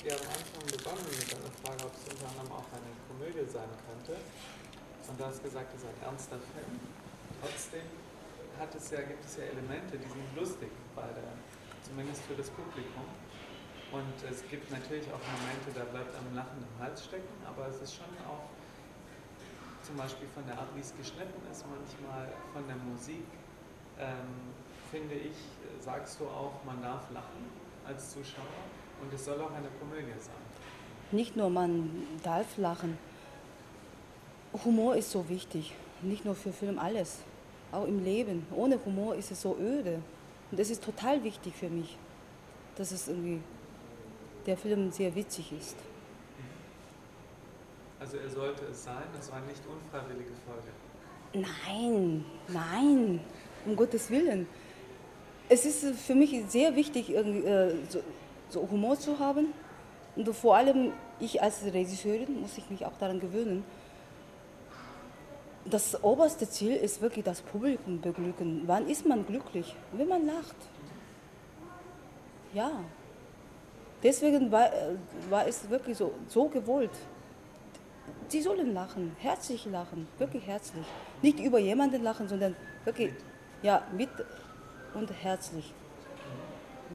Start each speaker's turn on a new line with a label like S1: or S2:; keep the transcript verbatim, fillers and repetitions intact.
S1: ja am Anfang begonnen mit einer Frage, ob es unter anderem auch eine Komödie sein könnte. Und du hast gesagt, es ist ein ernster Film. Trotzdem hat es ja, gibt es ja Elemente, die sind lustig, bei der, zumindest für das Publikum. Und es gibt natürlich auch Momente, da bleibt einem Lachen im Hals stecken, aber es ist schon auch, zum Beispiel von der Art, wie es geschnitten ist, manchmal von der Musik, ähm, finde ich, sagst du auch, man darf lachen als Zuschauer und es soll auch eine Komödie sein.
S2: Nicht nur man darf lachen. Humor ist so wichtig. Nicht nur für Film, alles. Auch im Leben. Ohne Humor ist es so öde. Und das ist total wichtig für mich, dass es irgendwie der Film sehr witzig ist.
S1: Also er sollte es sein, das war nicht unfreiwillige Folge.
S2: Nein, nein, um Gottes Willen. Es ist für mich sehr wichtig, irgendwie, äh, so, so Humor zu haben. Und vor allem ich als Regisseurin muss ich mich auch daran gewöhnen. Das oberste Ziel ist wirklich das Publikum beglücken. Wann ist man glücklich? Wenn man lacht. Ja. Deswegen war, äh, war es wirklich so, so gewollt. Sie sollen lachen, herzlich lachen, wirklich herzlich. Nicht über jemanden lachen, sondern wirklich, ja, mit und herzlich.